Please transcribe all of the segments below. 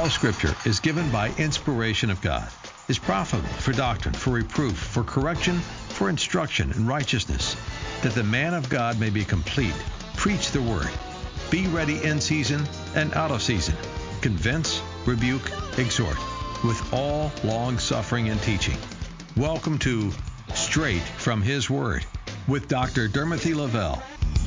All Scripture is given by inspiration of God, is profitable for doctrine, for reproof, for correction, for instruction in righteousness, that the man of God may be complete. Preach the word. Be ready in season and out of season. Convince, rebuke, exhort, with all long-suffering and teaching. Welcome to Straight from His Word with Dr. Dermothy Lavelle.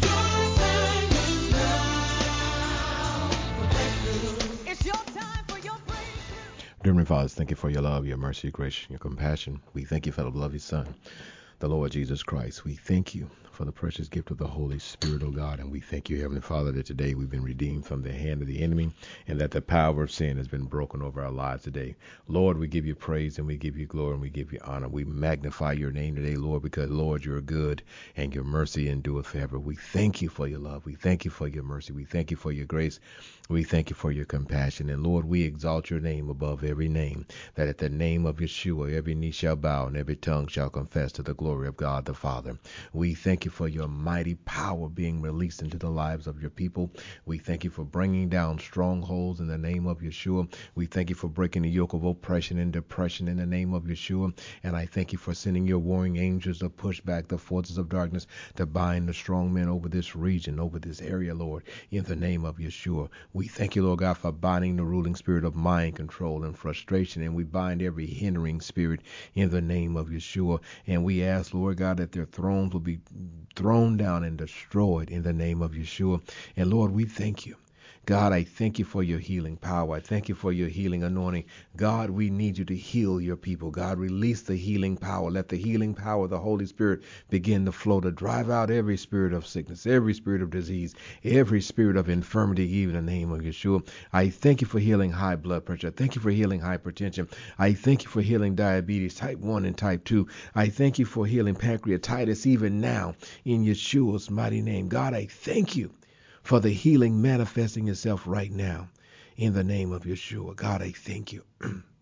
Dear Heavenly Father, thank you for your love, your mercy, your grace, your compassion. We thank you for the love of your Son, the Lord Jesus Christ. We thank you for the precious gift of the Holy Spirit, O God. And we thank you, Heavenly Father, that today we've been redeemed from the hand of the enemy and that the power of sin has been broken over our lives today. Lord, we give you praise and we give you glory and we give you honor. We magnify your name today, Lord, because, Lord, you're good and your mercy endureth forever. We thank you for your love. We thank you for your mercy. We thank you for your grace. We thank you for your compassion. And, Lord, we exalt your name above every name, that at the name of Yeshua, every knee shall bow and every tongue shall confess to the glory of God the Father. We thank you for your mighty power being released into the lives of your people. We thank you for bringing down strongholds in the name of Yeshua. We thank you for breaking the yoke of oppression and depression in the name of Yeshua. And I thank you for sending your warring angels to push back the forces of darkness, to bind the strong men over this region, over this area, Lord, in the name of Yeshua. We thank you, Lord God, for binding the ruling spirit of mind control and frustration. And we bind every hindering spirit in the name of Yeshua. And we ask, Lord God, that their thrones will be thrown down and destroyed in the name of Yeshua. And Lord, we thank you. God, I thank you for your healing power. I thank you for your healing anointing. God, we need you to heal your people. God, release the healing power. Let the healing power of the Holy Spirit begin to flow to drive out every spirit of sickness, every spirit of disease, every spirit of infirmity, even in the name of Yeshua. I thank you for healing high blood pressure. I thank you for healing hypertension. I thank you for healing diabetes type 1 and type 2. I thank you for healing pancreatitis even now in Yeshua's mighty name. God, I thank you for the healing manifesting itself right now in the name of Yeshua. God, I thank you.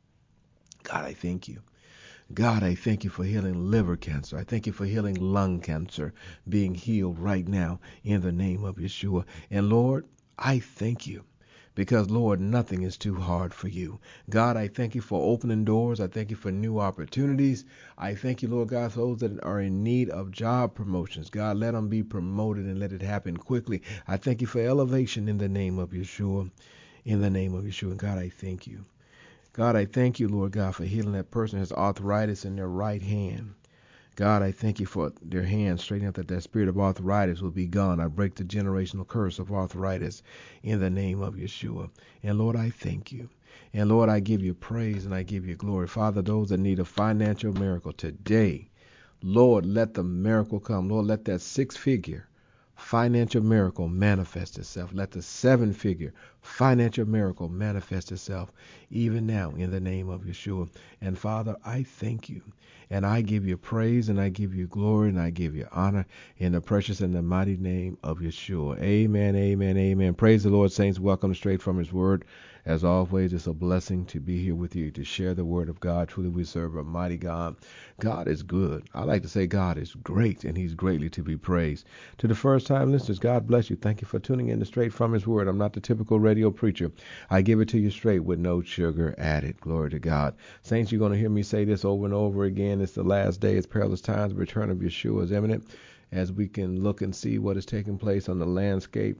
God, I thank you. God, I thank you for healing liver cancer. I thank you for healing lung cancer being healed right now in the name of Yeshua. And Lord, I thank you, because, Lord, nothing is too hard for you. God, I thank you for opening doors. I thank you for new opportunities. I thank you, Lord God, for those that are in need of job promotions. God, let them be promoted and let it happen quickly. I thank you for elevation in the name of Yeshua. In the name of Yeshua. And God, I thank you. God, I thank you, Lord God, for healing that person who has arthritis in their right hand. God, I thank you for their hands straightening up, that that spirit of arthritis will be gone. I break the generational curse of arthritis in the name of Yeshua. And Lord, I thank you. And Lord, I give you praise and I give you glory. Father, those that need a financial miracle today, Lord, let the miracle come. Lord, let that 6-figure financial miracle manifest itself. Let the 7-figure financial miracle manifest itself even now in the name of Yeshua. And Father, I thank you. And I give you praise and I give you glory and I give you honor in the precious and the mighty name of Yeshua. Amen, amen, amen. Praise the Lord, saints. Welcome straight from His Word. As always, it's a blessing to be here with you to share the Word of God. Truly, we serve a mighty God. God is good. I like to say God is great, and He's greatly to be praised. To the first-time listeners, God bless you. Thank you for tuning in to Straight from His Word. I'm not the typical radio preacher. I give it to you straight with no sugar added. Glory to God. Saints, you're going to hear me say this over and over again. It's the last day. It's perilous times. The return of Yeshua is imminent. As we can look and see what is taking place on the landscape,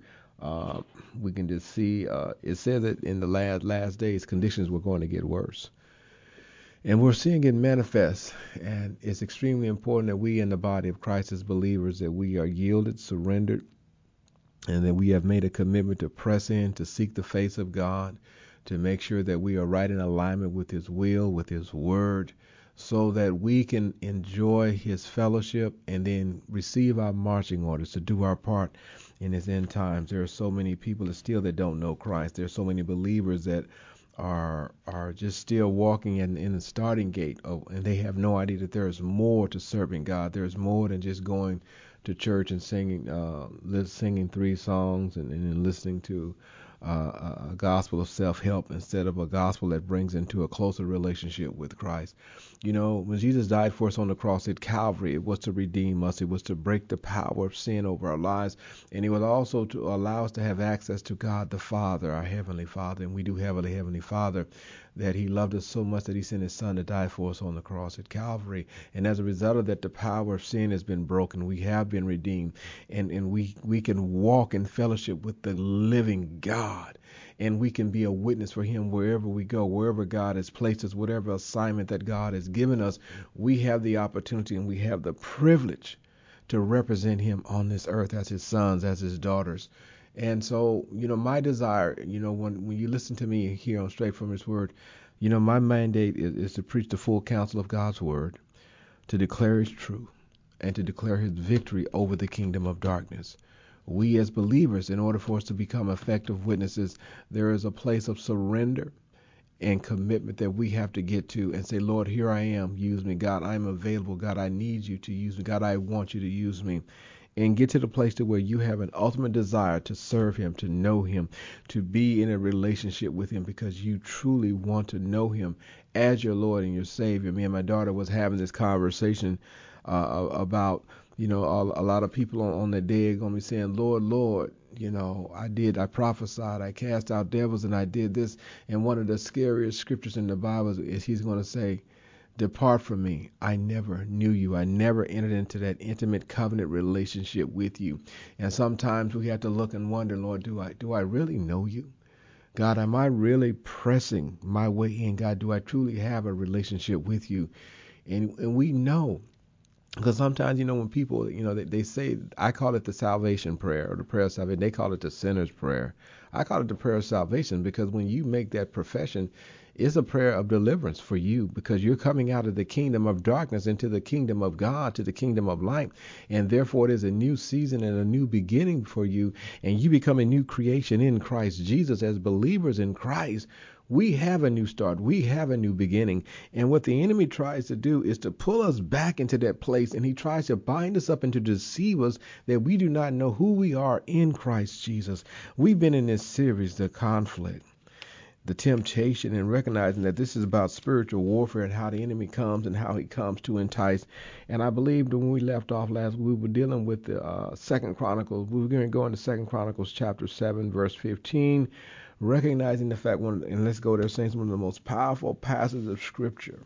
we can just see it says that in the last days conditions were going to get worse. And we're seeing it manifest. And it's extremely important that we in the body of Christ as believers, that we are yielded, surrendered, and that we have made a commitment to press in, to seek the face of God, to make sure that we are right in alignment with His will, with His word, so that we can enjoy His fellowship and then receive our marching orders to do our part in His end times. There are so many people still that don't know Christ. There are so many believers that are just still walking in the starting gate, and they have no idea that there is more to serving God. There is more than just going to church and singing 3 songs and listening to a gospel of self-help instead of a gospel that brings into a closer relationship with Christ. You know, when Jesus died for us on the cross at Calvary, it was to redeem us. It was to break the power of sin over our lives. And it was also to allow us to have access to God the Father, our Heavenly Father. And we do have a Heavenly Father, that He loved us so much that He sent His Son to die for us on the cross at Calvary. And as a result of that, the power of sin has been broken. We have been redeemed. And we can walk in fellowship with the living God. And we can be a witness for Him wherever we go, wherever God has placed us, whatever assignment that God has given us. We have the opportunity and we have the privilege to represent Him on this earth as His sons, as His daughters. And so, you know, my desire, you know, when you listen to me here on Straight From His Word, you know, my mandate is to preach the full counsel of God's Word, to declare His truth, and to declare His victory over the kingdom of darkness. We as believers, in order for us to become effective witnesses, there is a place of surrender and commitment that we have to get to and say, Lord, here I am, use me. God, I am available. God, I need you to use me. God, I want you to use me. And get to the place to where you have an ultimate desire to serve Him, to know Him, to be in a relationship with Him because you truly want to know Him as your Lord and your Savior. Me and my daughter was having this conversation about, you know, a lot of people on the day are going to be saying, Lord, Lord, you know, I prophesied, I cast out devils, and I did this. And one of the scariest scriptures in the Bible is He's going to say, depart from me. I never knew you. I never entered into that intimate covenant relationship with you. And sometimes we have to look and wonder, Lord, do I really know you? God, am I really pressing my way in? God, do I truly have a relationship with you? And we know, because sometimes, you know, when people, you know, they say, I call it the salvation prayer or the prayer of salvation. They call it the sinner's prayer. I call it the prayer of salvation because when you make that profession, it's a prayer of deliverance for you because you're coming out of the kingdom of darkness into the kingdom of God, to the kingdom of light. And therefore, it is a new season and a new beginning for you. And you become a new creation in Christ Jesus. As believers in Christ, we have a new start. We have a new beginning. And what the enemy tries to do is to pull us back into that place. And he tries to bind us up and to deceive us that we do not know who we are in Christ Jesus. We've been in this series, The Conflict, the temptation, and recognizing that this is about spiritual warfare and how the enemy comes and how he comes to entice. And I believe that when we left off last week, we were dealing with the Second Chronicles. We were going to go into Second Chronicles chapter 7, verse 15, recognizing the fact, and let's go there, saying one of the most powerful passages of Scripture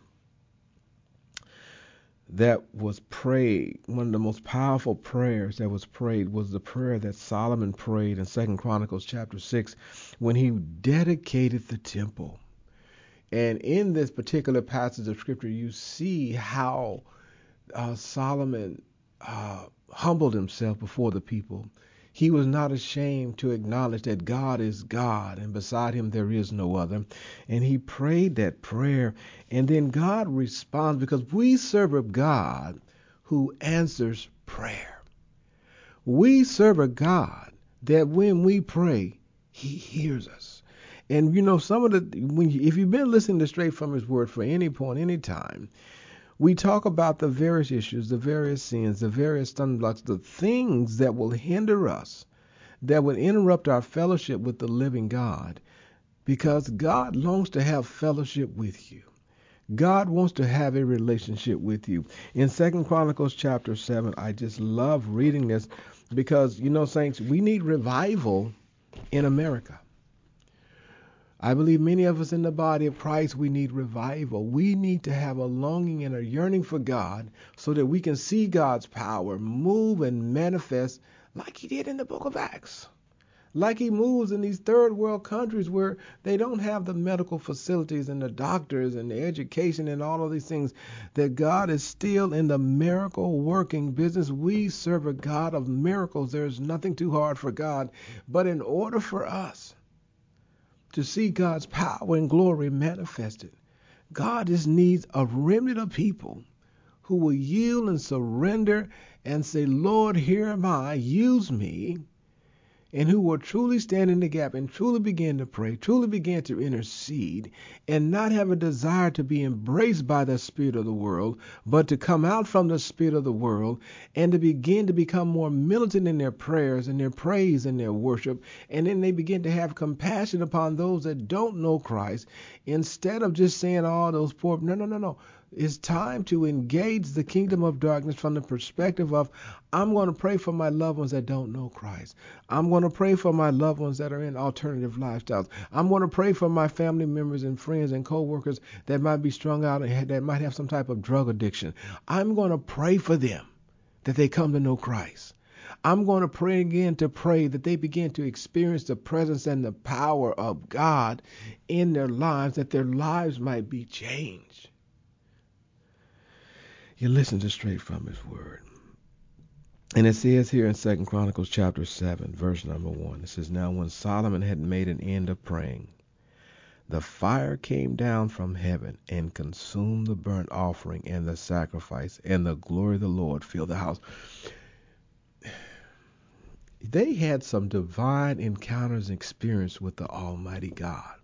that was prayed, one of the most powerful prayers that was prayed was the prayer that Solomon prayed in 2 Chronicles chapter 6 when he dedicated the temple. And in this particular passage of Scripture, you see how Solomon humbled himself before the people. He was not ashamed to acknowledge that God is God and beside Him there is no other. And he prayed that prayer. And then God responds because we serve a God who answers prayer. We serve a God that when we pray, He hears us. And you know, if you've been listening to Straight From His Word for any point, any time, we talk about the various issues, the various sins, the various stumbling blocks, the things that will hinder us, that will interrupt our fellowship with the living God, because God longs to have fellowship with you. God wants to have a relationship with you. In 2 Chronicles chapter 7, I just love reading this because, you know, saints, we need revival in America. I believe many of us in the body of Christ, we need revival. We need to have a longing and a yearning for God so that we can see God's power move and manifest like He did in the book of Acts. Like He moves in these third world countries where they don't have the medical facilities and the doctors and the education and all of these things, that God is still in the miracle working business. We serve a God of miracles. There's nothing too hard for God. But in order for us to see God's power and glory manifested, God just needs a remnant of people who will yield and surrender and say, Lord, here am I, use me. and who will truly stand in the gap and truly begin to pray, truly begin to intercede, and not have a desire to be embraced by the spirit of the world, but to come out from the spirit of the world and to begin to become more militant in their prayers and their praise and their worship. And then they begin to have compassion upon those that don't know Christ, instead of just saying, oh, those poor. No. It's time to engage the kingdom of darkness from the perspective of, I'm going to pray for my loved ones that don't know Christ. I'm going to pray for my loved ones that are in alternative lifestyles. I'm going to pray for my family members and friends and co-workers that might be strung out and that might have some type of drug addiction. I'm going to pray for them that they come to know Christ. I'm going to pray again to pray that they begin to experience the presence and the power of God in their lives, that their lives might be changed. You listen to straight from his word. And it says here in 2 Chronicles chapter 7, verse number 1, it says, now when Solomon had made an end of praying, the fire came down from heaven and consumed the burnt offering and the sacrifice, and the glory of the Lord filled the house. They had some divine encounters and experience with the Almighty God.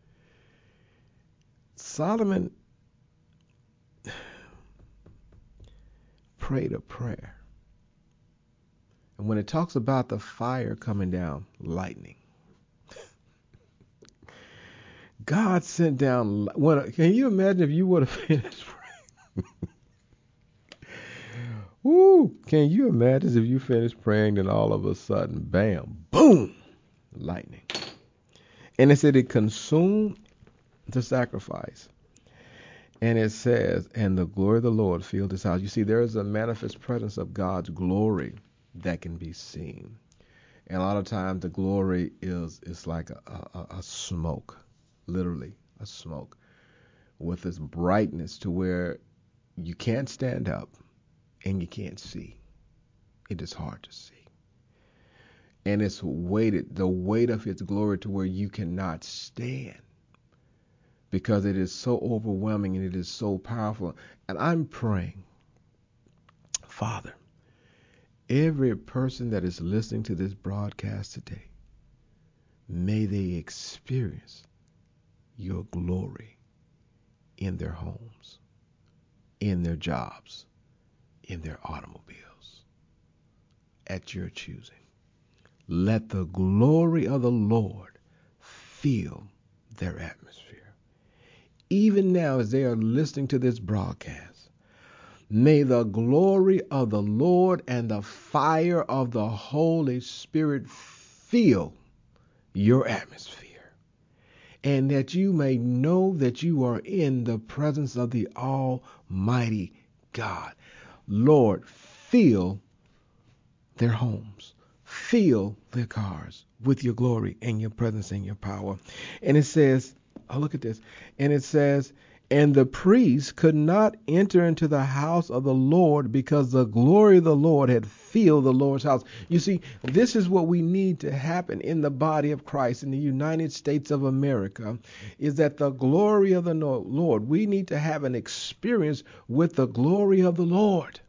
Solomon prayed a prayer. And when it talks about the fire coming down, lightning. God sent down. Can you imagine if you would have finished praying? Woo! Can you imagine if you finished praying, then all of a sudden, bam, boom, lightning. And it said it consumed the sacrifice. And it says, and the glory of the Lord filled this house. You see, there is a manifest presence of God's glory that can be seen. And a lot of times the glory is like a smoke, literally a smoke, with this brightness to where you can't stand up and you can't see. It is hard to see. And it's weighted, the weight of its glory, to where you cannot stand, because it is so overwhelming and it is so powerful. And I'm praying, Father, every person that is listening to this broadcast today, may they experience your glory in their homes, in their jobs, in their automobiles, at your choosing. Let the glory of the Lord fill their atmosphere. Even now, as they are listening to this broadcast, may the glory of the Lord and the fire of the Holy Spirit fill your atmosphere, and that you may know that you are in the presence of the Almighty God. Lord, fill their homes, fill their cars with your glory and your presence and your power. And it says, oh, look at this. And it says, and the priests could not enter into the house of the Lord because the glory of the Lord had filled the Lord's house. You see, this is what we need to happen in the body of Christ in the United States of America, is that the glory of the Lord, we need to have an experience with the glory of the Lord.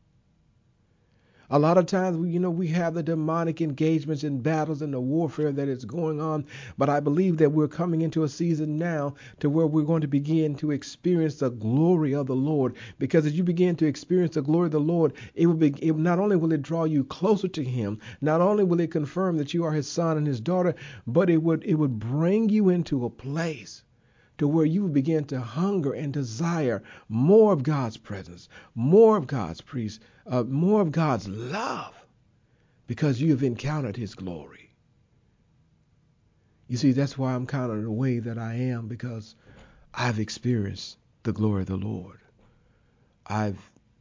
A lot of times, we have the demonic engagements and battles and the warfare that is going on. But I believe that we're coming into a season now to where we're going to begin to experience the glory of the Lord. Because as you begin to experience the glory of the Lord, not only will it draw you closer to Him, not only will it confirm that you are His son and His daughter, but it would bring you into a place to where you would begin to hunger and desire more of God's presence, more of God's peace, more of God's love, because you have encountered His glory. You see, that's why I'm kind of the way that I am, because I've experienced the glory of the Lord. I've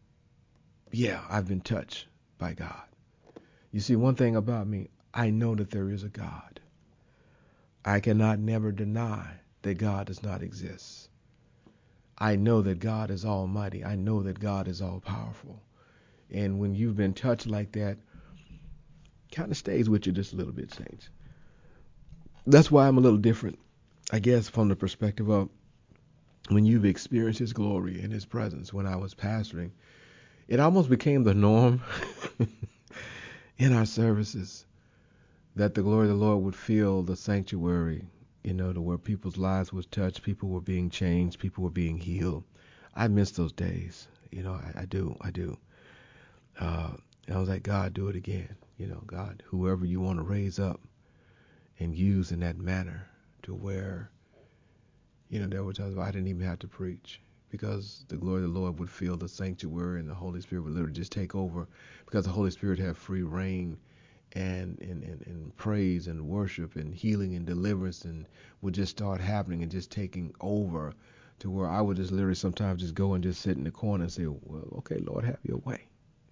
been touched by God. You see, one thing about me, I know that there is a God. I cannot never deny that God does not exist. I know that God is almighty. I know that God is all powerful. And when you've been touched like that, kind of stays with you just a little bit, saints. That's why I'm a little different, I guess, from the perspective of when you've experienced His glory and His presence. When I was pastoring, it almost became the norm in our services that the glory of the Lord would fill the sanctuary, to where people's lives was touched, people were being changed, people were being healed. I miss those days. I do. And I was like, God, do it again. God, whoever you want to raise up and use in that manner, to where, there were times where I didn't even have to preach, because the glory of the Lord would fill the sanctuary and the Holy Spirit would literally just take over, because the Holy Spirit had free reign and praise and worship and healing and deliverance, and would just start happening and just taking over, to where I would just literally sometimes just go and just sit in the corner and say, well, okay, Lord, have your way.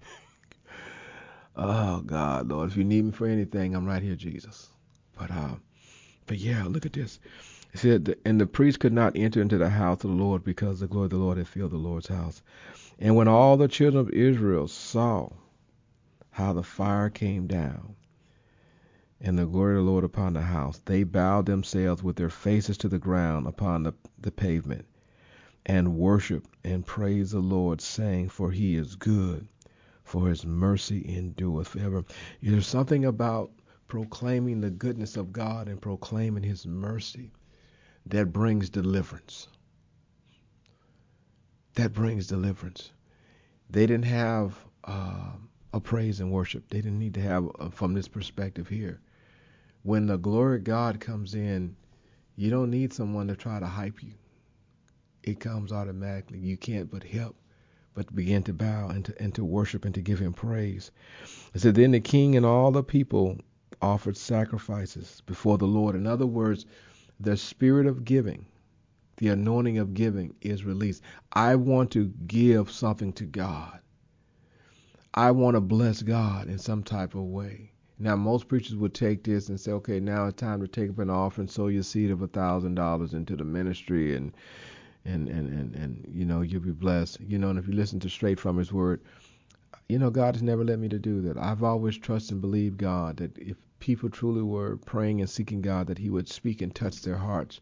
Oh God, Lord, if you need me for anything, I'm right here, Jesus. But yeah, look at this. It said, and the priest could not enter into the house of the Lord, because the glory of the Lord had filled the Lord's house. And when all the children of Israel saw how the fire came down and the glory of the Lord upon the house, they bowed themselves with their faces to the ground upon the pavement, and worshiped and praised the Lord, saying, for he is good, for his mercy endureth forever. There's something about proclaiming the goodness of God and proclaiming his mercy that brings deliverance. That brings deliverance. They didn't have a praise and worship. They didn't need to have from this perspective here. When the glory of God comes in, you don't need someone to try to hype you. It comes automatically. You can't but help but begin to bow and to worship and to give him praise. It said, then the king and all the people offered sacrifices before the Lord. In other words, the spirit of giving, the anointing of giving is released. I want to give something to God. I want to bless God in some type of way. Now, most preachers would take this and say, okay, now it's time to take up an offering, sow your seed of $1,000 into the ministry, and you'll be blessed. And if you listen to straight from his word, God has never led me to do that. I've always trusted and believed God that if people truly were praying and seeking God, that he would speak and touch their hearts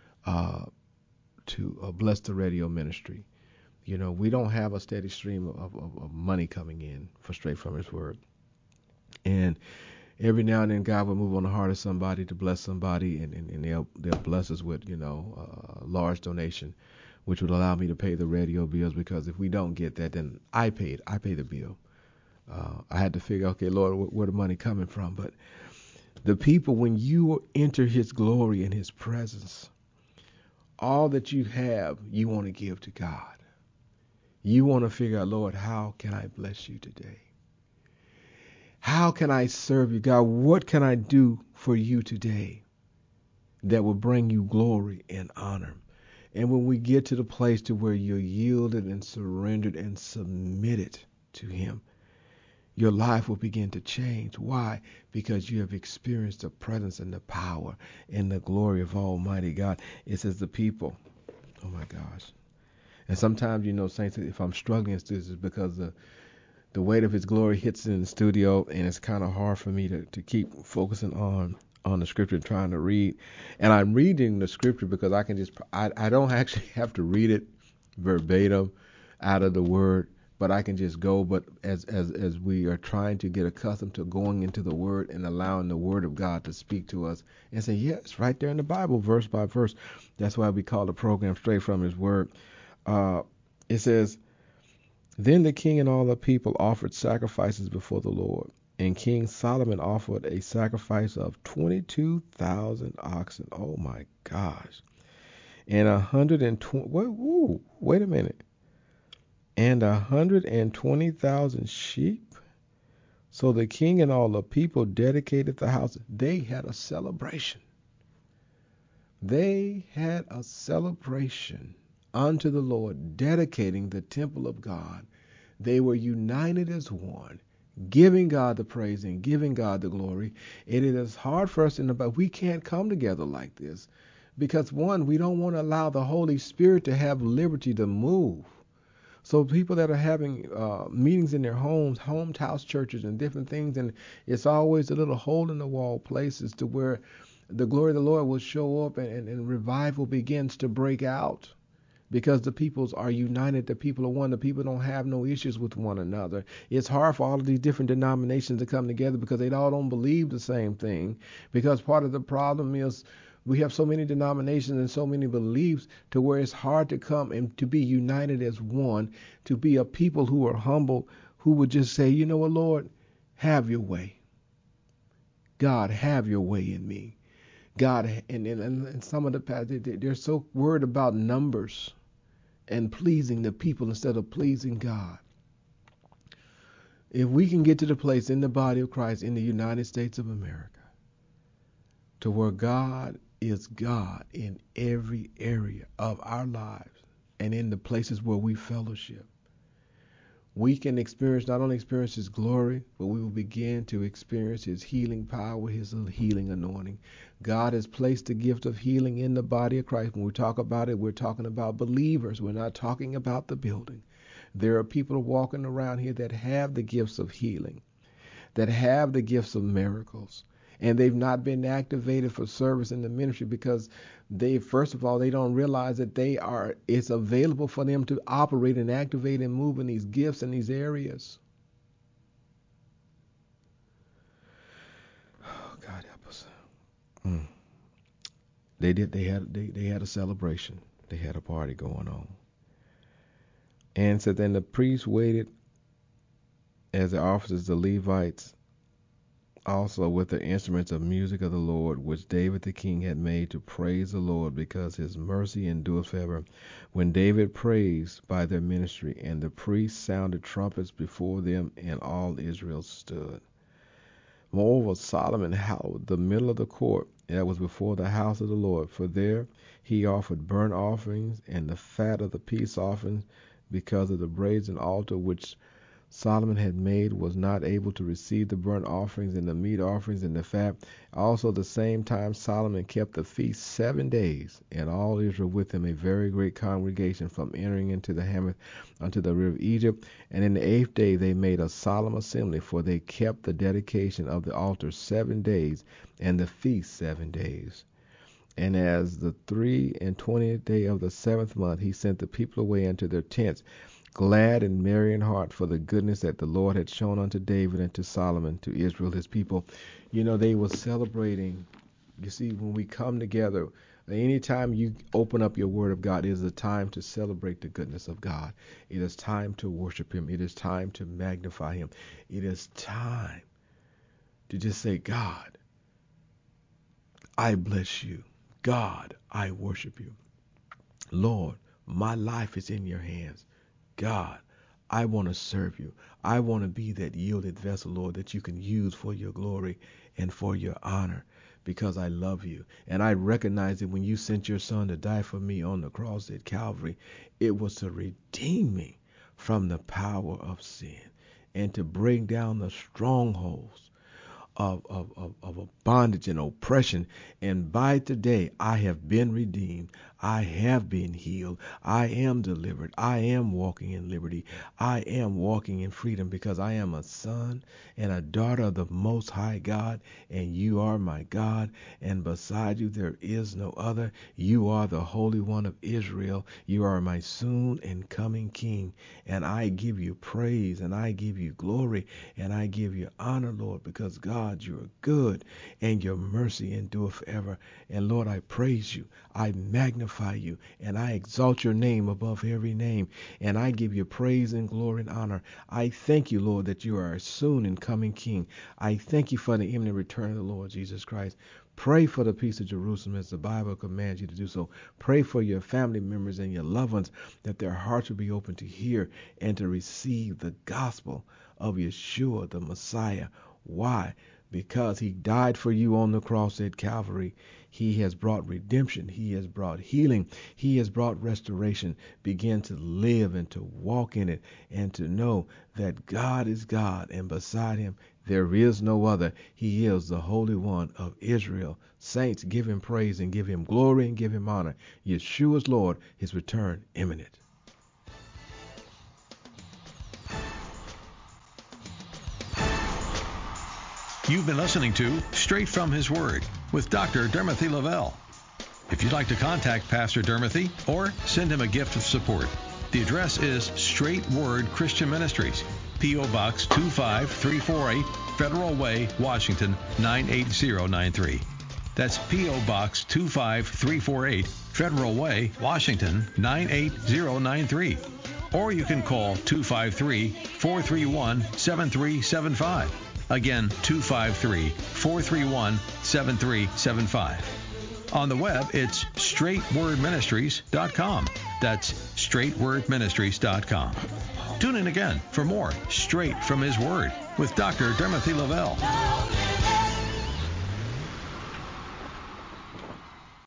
to bless the radio ministry. We don't have a steady stream of money coming in for straight from his word. And every now and then God will move on the heart of somebody to bless somebody, and they'll bless us with, a large donation, which would allow me to pay the radio bills, because if we don't get that, then I pay the bill. I had to figure, okay, Lord, where the money coming from? But the people, when you enter his glory and his presence, all that you have, you want to give to God. You want to figure out, Lord, how can I bless you today? How can I serve you, God? What can I do for you today that will bring you glory and honor? And when we get to the place to where you're yielded and surrendered and submitted to him, your life will begin to change. Why? Because you have experienced the presence and the power and the glory of Almighty God. It says the people. Oh my gosh. And sometimes, saints, if I'm struggling, it's because the weight of his glory hits in the studio, and it's kind of hard for me to keep focusing on the scripture and trying to read. And I'm reading the scripture because I can I don't actually have to read it verbatim out of the word, but I can just go. But as we are trying to get accustomed to going into the word and allowing the word of God to speak to us and say, yeah, it's right there in the Bible, verse by verse. That's why we call the program Straight from His Word. It says, then the king and all the people offered sacrifices before the Lord, and King Solomon offered a sacrifice of 22,000 oxen. Oh my gosh. And 120, wait a minute. And 120,000 sheep. So the king and all the people dedicated the house. They had a celebration. They had a celebration unto the Lord, dedicating the temple of God. They were united as one, giving God the praise and giving God the glory. It is hard for us but we can't come together like this because, one, we don't want to allow the Holy Spirit to have liberty to move. So people that are having meetings in their homes, house churches and different things, and it's always a little hole in the wall places to where the glory of the Lord will show up and revival begins to break out. because the peoples are united. The people are one. The people don't have no issues with one another. It's hard for all of these different denominations to come together because they all don't believe the same thing. Because part of the problem is we have so many denominations and so many beliefs to where it's hard to come and to be united as one, to be a people who are humble, who would just say, you know what, Lord, have your way. God, have your way in me. God, and some of the pastors, they're so worried about numbers and pleasing the people instead of pleasing God. If we can get to the place in the body of Christ in the United States of America to where God is God in every area of our lives and in the places where we fellowship, we can not only experience His glory, but we will begin to experience His healing power, His healing anointing. God has placed the gift of healing in the body of Christ. When we talk about it, we're talking about believers. We're not talking about the building. There are people walking around here that have the gifts of healing, that have the gifts of miracles, and they've not been activated for service in the ministry because first of all, they don't realize that it's available for them to operate and activate and move in these gifts in these areas. Oh, God help us. They had a celebration. They had a party going on. And so then the priests waited as the officers, the Levites, also with the instruments of music of the Lord, which David the king had made to praise the Lord, because His mercy endures forever. When David praised by their ministry, and the priests sounded trumpets before them, and all Israel stood. Moreover, Solomon hallowed the middle of the court that was before the house of the Lord, for there he offered burnt offerings and the fat of the peace offerings, because of the brazen altar which Solomon had made was not able to receive the burnt offerings and the meat offerings and the fat. Also the same time Solomon kept the feast 7 days, and all Israel with him, a very great congregation, from entering into the Hamath unto the river Egypt. And in the 8th day they made a solemn assembly, for they kept the dedication of the altar 7 days, and the feast 7 days. And as the 23rd day of the 7th month, he sent the people away unto their tents, glad and merry in heart, for the goodness that the Lord had shown unto David and to Solomon, to Israel his people. You know, they were celebrating. You see, when we come together, anytime you open up your word of God, it is a time to celebrate the goodness of God. It is time to worship Him. It is time to magnify Him. It is time to just say, God, I bless you. God, I worship you. Lord, my life is in your hands. God, I want to serve you. I want to be that yielded vessel, Lord, that you can use for your glory and for your honor, because I love you. And I recognize that when you sent your Son to die for me on the cross at Calvary, it was to redeem me from the power of sin and to bring down the strongholds of bondage and oppression. And by today I have been redeemed. I have been healed. I am delivered. I am walking in liberty. I am walking in freedom, because I am a son and a daughter of the Most High God, and you are my God, and beside you there is no other. You are the Holy One of Israel. You are my soon and coming King, and I give you praise, and I give you glory, and I give you honor, Lord, because God, you are good, and your mercy endure forever. And Lord, I praise you. I magnify you, and I exalt your name above every name, and I give you praise and glory and honor. I thank you, Lord, that you are a soon and coming King. I thank you for the imminent return of the Lord Jesus Christ. Pray for the peace of Jerusalem as the Bible commands you to do so. Pray for your family members and your loved ones, that their hearts will be open to hear and to receive the gospel of Yeshua, the Messiah. Why? Because he died for you on the cross at Calvary. He has brought redemption. He has brought healing. He has brought restoration. Begin to live and to walk in it, and to know that God is God, and beside him there is no other. He is the Holy One of Israel. Saints, give him praise and give him glory and give him honor. Yeshua's Lord, his return imminent. You've been listening to Straight from His Word with Dr. Dermothy Lavelle. If you'd like to contact Pastor Dermothy or send him a gift of support, the address is Straight Word Christian Ministries, P.O. Box 25348, Federal Way, Washington 98093. That's P.O. Box 25348, Federal Way, Washington 98093. Or you can call 253-431-7375. Again, 253-431-7375. On the web, it's straightwordministries.com. That's straightwordministries.com. Tune in again for more Straight from His Word with Dr. Dermothy Lavelle.